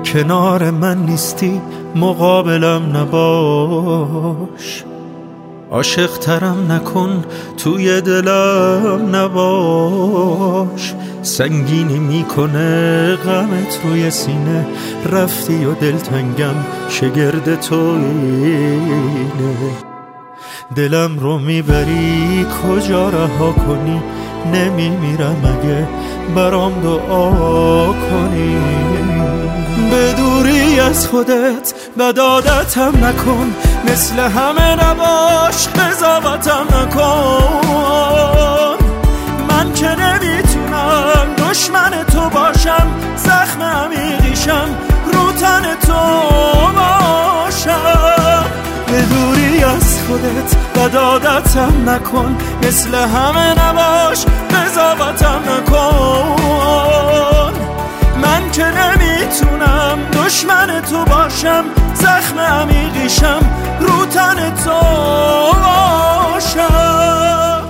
کنار من نیستی مقابلم نباش، عاشق ترم نکن توی دلم نباش، سنگینی میکنه غمت روی سینه، رفتی و دلتنگم شگرد توینه، دلم رو میبری کجا رها کنی، نمیمیرم اگه برام دعا کنی، به دوری از خودت بد عادتم نکن، مثل همه نباش قضاوتم نکن، من که نمیتونم دشمن تو باشم، زخم عمیقیشم رو تن تو باشم، به دوری از خودت بد عادتم نکن، مثل همه نباش قضاوتم نکن، من که نمیتونم دشمن تو باشم، زخم عمیقیشم رو تن تو باشم.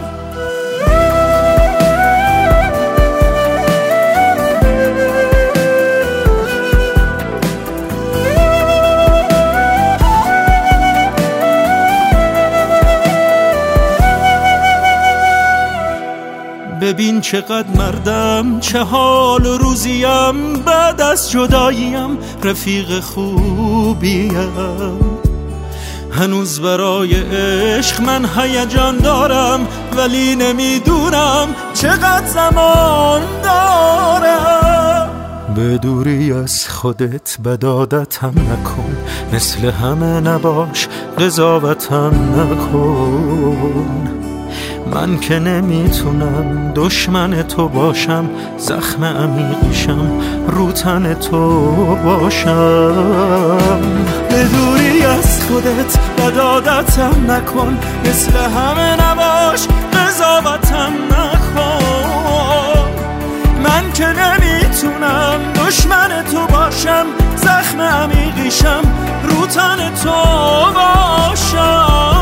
ببین چقدر مردم، چه حال و روزیم، بعد از جداییم رفیق خوبیم، هنوز برای عشق من هیجان دارم، ولی نمیدونم چقدر زمان دارم، به دوری از خودت بد عادتم نکن، مثل همه نباش قضاوتم نکن، من که نمیتونم دشمن تو باشم، زخم عمیقیشم رو تن تو باشم، به دوری از خودت بد عادتم نکن، مثل همه نباش قضاوتم نکن، من که نمیتونم دشمن تو باشم، زخم عمیقیشم رو تن تو باشم.